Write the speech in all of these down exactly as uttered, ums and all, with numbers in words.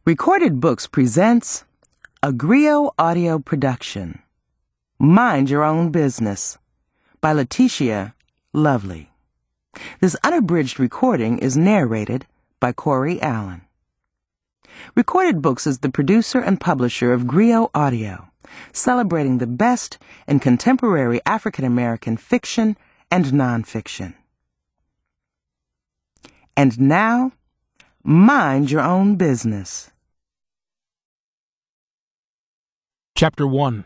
Recorded Books presents a Grio audio production, Mind Your Own Business, by Letitia Lovely. This unabridged recording is narrated by Corey Allen. Recorded Books is the producer and publisher of Grio Audio, celebrating the best in contemporary African American fiction and nonfiction. And now, mind your own business. Chapter one.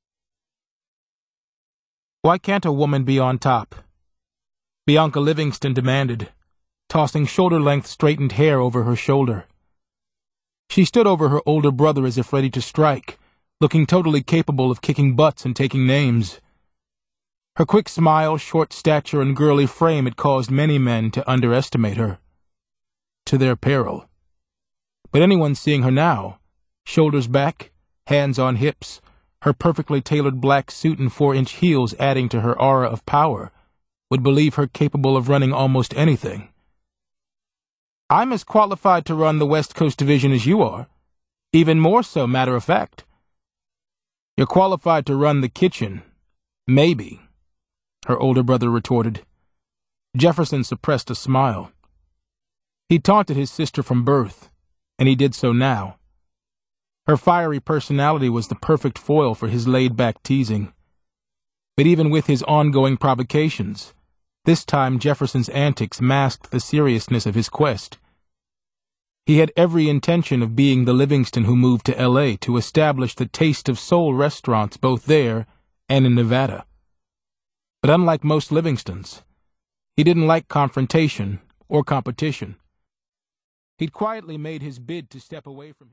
Why can't a woman be on top? Bianca Livingston demanded, tossing shoulder-length straightened hair over her shoulder. She stood over her older brother as if ready to strike, looking totally capable of kicking butts and taking names. Her quick smile, short stature, and girly frame had caused many men to underestimate her, to their peril. But anyone seeing her now, shoulders back, hands on hips, her perfectly tailored black suit and four-inch heels adding to her aura of power, would believe her capable of running almost anything. I'm as qualified to run the West Coast Division as you are, even more so, matter of fact. You're qualified to run the kitchen, maybe, her older brother retorted. Jefferson suppressed a smile. He taunted his sister from birth, and he did so now. Her fiery personality was the perfect foil for his laid-back teasing. But even with his ongoing provocations, this time Jefferson's antics masked the seriousness of his quest. He had every intention of being the Livingston who moved to L A to establish the Taste of Soul restaurants both there and in Nevada. But unlike most Livingstons, he didn't like confrontation or competition. He'd quietly made his bid to step away from